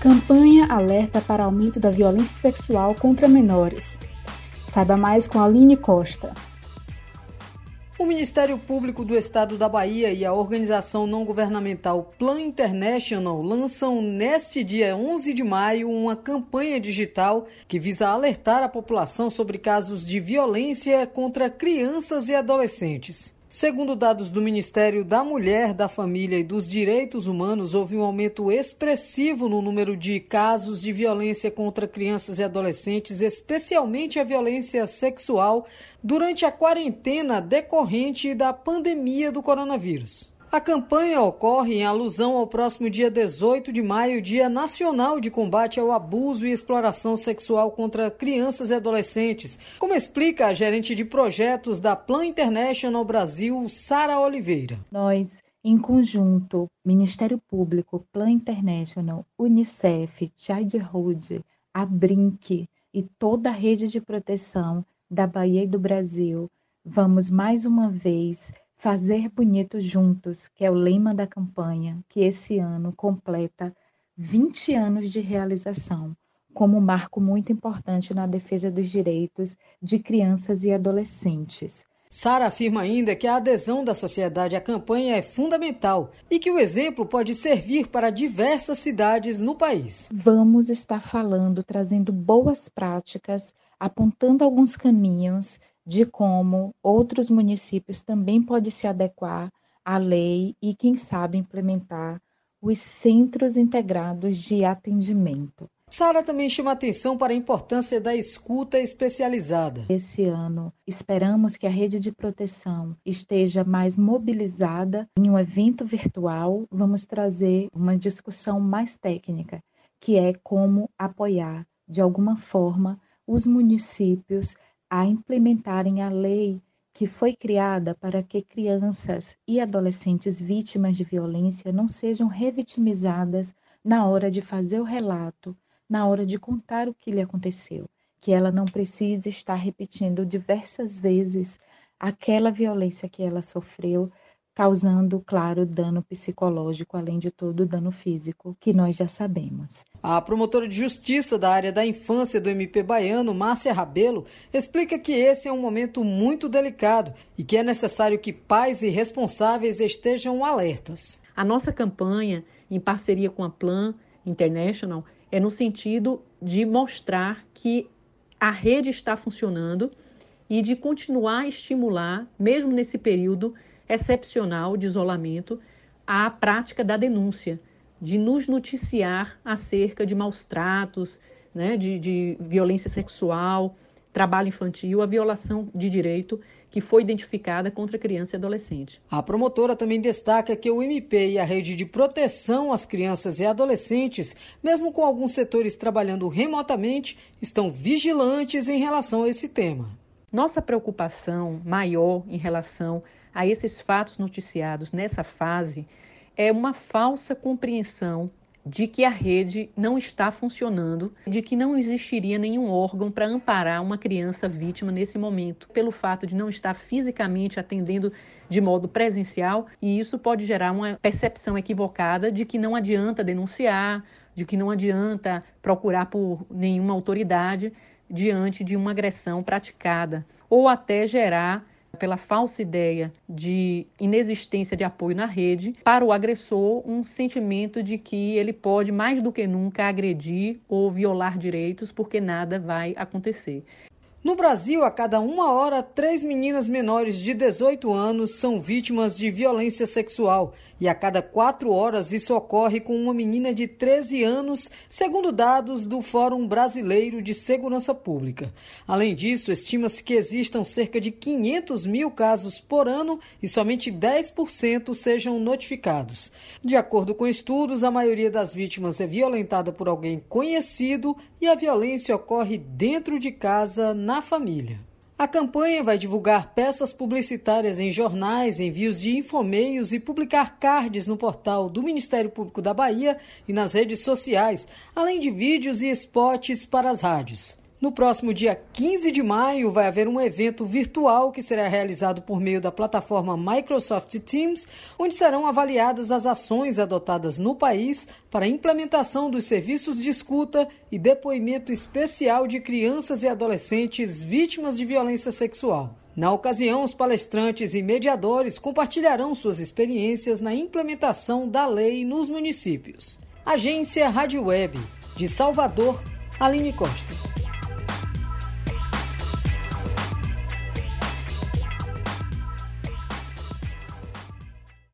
Campanha alerta para aumento da violência sexual contra menores. Saiba mais com Aline Costa. O Ministério Público do Estado da Bahia e a organização não-governamental Plan International lançam neste dia 11 de maio uma campanha digital que visa alertar a população sobre casos de violência contra crianças e adolescentes. Segundo dados do Ministério da Mulher, da Família e dos Direitos Humanos, houve um aumento expressivo no número de casos de violência contra crianças e adolescentes, especialmente a violência sexual, durante a quarentena decorrente da pandemia do coronavírus. A campanha ocorre em alusão ao próximo dia 18 de maio, Dia Nacional de Combate ao Abuso e Exploração Sexual contra Crianças e Adolescentes, como explica a gerente de projetos da Plan International Brasil, Sara Oliveira. Nós, em conjunto, Ministério Público, Plan International, Unicef, Childhood, a Brinc e toda a rede de proteção da Bahia e do Brasil, vamos mais uma vez fazer bonito juntos, que é o lema da campanha, que esse ano completa 20 anos de realização, como um marco muito importante na defesa dos direitos de crianças e adolescentes. Sara afirma ainda que a adesão da sociedade à campanha é fundamental e que o exemplo pode servir para diversas cidades no país. Vamos estar falando, trazendo boas práticas, apontando alguns caminhos de como outros municípios também podem se adequar à lei e, quem sabe, implementar os centros integrados de atendimento. Sara também chama atenção para a importância da escuta especializada. Esse ano, esperamos que a rede de proteção esteja mais mobilizada. Em um evento virtual, vamos trazer uma discussão mais técnica, que é como apoiar, de alguma forma, os municípios a implementarem a lei que foi criada para que crianças e adolescentes vítimas de violência não sejam revitimizadas na hora de fazer o relato, na hora de contar o que lhe aconteceu, que ela não precise estar repetindo diversas vezes aquela violência que ela sofreu, causando, claro, dano psicológico, além de todo dano físico, que nós já sabemos. A promotora de justiça da área da infância do MP baiano, Márcia Rabelo, explica que esse é um momento muito delicado e que é necessário que pais e responsáveis estejam alertas. A nossa campanha, em parceria com a Plan International, é no sentido de mostrar que a rede está funcionando e de continuar a estimular, mesmo nesse período excepcional de isolamento, a prática da denúncia, de nos noticiar acerca de maus tratos, né, de violência sexual, trabalho infantil, a violação de direito que foi identificada contra criança e adolescente. A promotora também destaca que o MP e a rede de proteção às crianças e adolescentes, mesmo com alguns setores trabalhando remotamente, estão vigilantes em relação a esse tema. Nossa preocupação maior em relação a esses fatos noticiados nessa fase é uma falsa compreensão de que a rede não está funcionando, de que não existiria nenhum órgão para amparar uma criança vítima nesse momento, pelo fato de não estar fisicamente atendendo de modo presencial, e isso pode gerar uma percepção equivocada de que não adianta denunciar, de que não adianta procurar por nenhuma autoridade diante de uma agressão praticada, ou até gerar, pela falsa ideia de inexistência de apoio na rede, para o agressor um sentimento de que ele pode mais do que nunca agredir ou violar direitos porque nada vai acontecer. No Brasil, a cada 1 hora, 3 meninas menores de 18 anos são vítimas de violência sexual. E a cada 4 horas isso ocorre com uma menina de 13 anos, segundo dados do Fórum Brasileiro de Segurança Pública. Além disso, estima-se que existam cerca de 500 mil casos por ano e somente 10% sejam notificados. De acordo com estudos, a maioria das vítimas é violentada por alguém conhecido e a violência ocorre dentro de casa, na família. A campanha vai divulgar peças publicitárias em jornais, envios de infomeios e publicar cards no portal do Ministério Público da Bahia e nas redes sociais, além de vídeos e spots para as rádios. No próximo dia 15 de maio, vai haver um evento virtual que será realizado por meio da plataforma Microsoft Teams, onde serão avaliadas as ações adotadas no país para a implementação dos serviços de escuta e depoimento especial de crianças e adolescentes vítimas de violência sexual. Na ocasião, os palestrantes e mediadores compartilharão suas experiências na implementação da lei nos municípios. Agência Rádio Web, de Salvador, Aline Costa.